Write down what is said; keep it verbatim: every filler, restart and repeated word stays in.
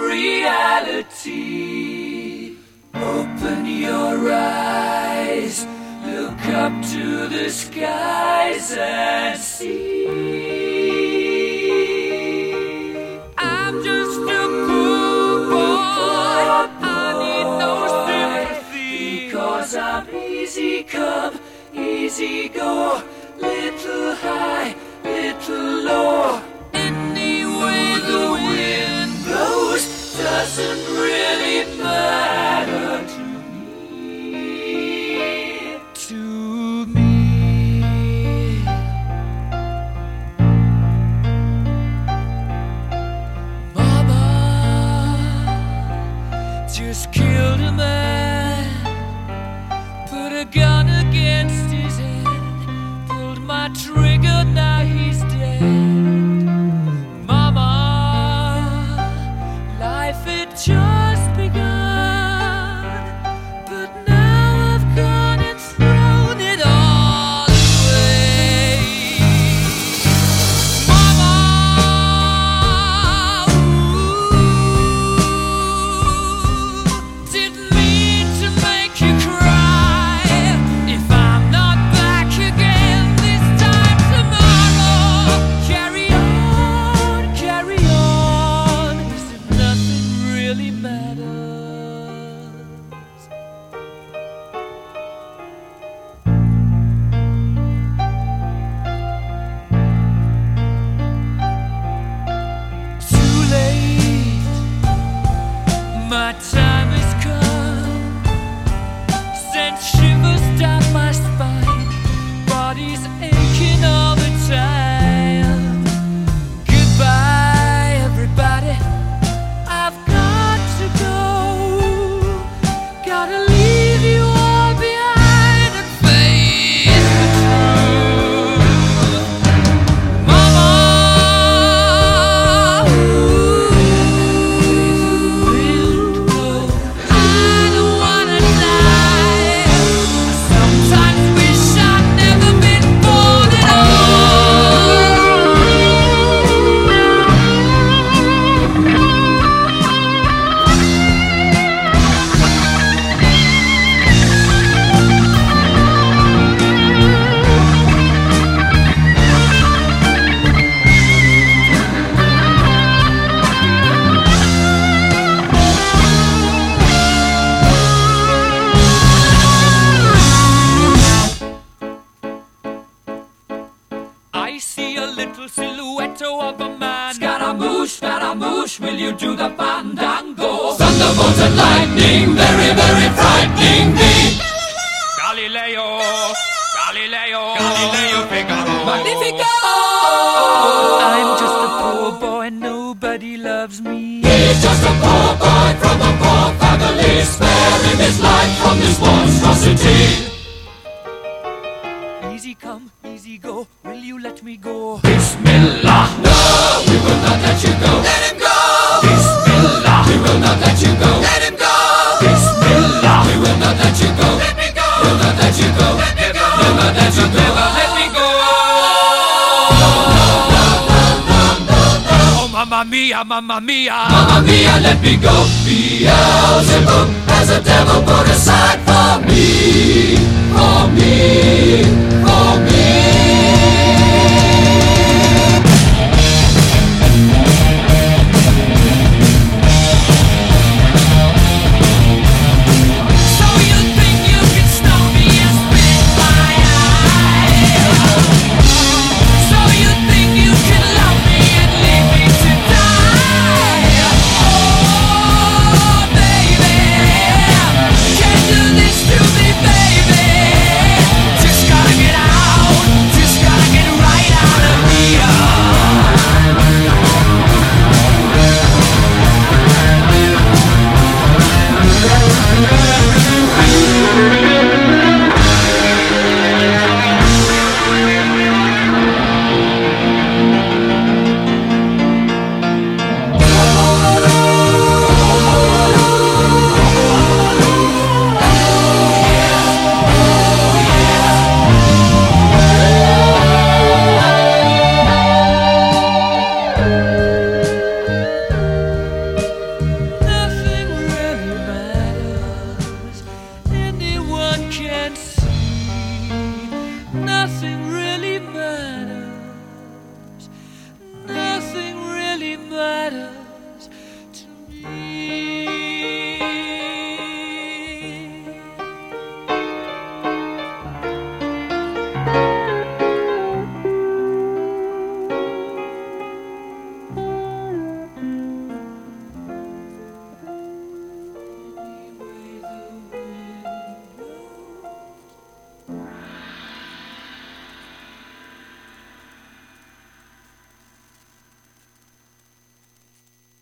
reality. Open your eyes, look up to the skies and see. I'm just a poor boy, I need no sympathy, because I'm easy come, easy go, little high, little low. Any way the wind blows doesn't really matter to me, to me. Mama just killed a man, put a gun against his head, pulled my trigger, now he's dead. Mama, life had just begun, but now I've gone and thrown it all away. Mama, ooh, didn't mean to make you cry. If I'm not back again this time tomorrow, carry on, carry on, as if nothing really matters. Too late, my time has come, sent shivers down my spine, body's aching all the time. Goodbye, everybody, I've got to go, gotta leave you all behind and face the truth. Mama, ooh, I don't wanna die. I sometimes wish I'd never been born at I see a little silhouette of a man. Scaramouche, Scaramouche, will you do the fandango? Thunderbolt and lightning, very, very frightening me. Galileo, Galileo, Galileo Figaro, Magnifico. I'm just a poor boy, nobody loves me. He's just a poor boy from a poor family, sparing his life from this monstrosity. Easy come, easy go, will you let me go? Bismillah, no, we will not let you go. Let him go. Bismillah, we will not let you go. Let him go. Bismillah, we will not let you go. Let me go. We'll not let you go. Let me go. We'll not let you go. Let me go. Oh, mamma mia, mamma mia, mamma mia, let me go. Beelzebub has a devil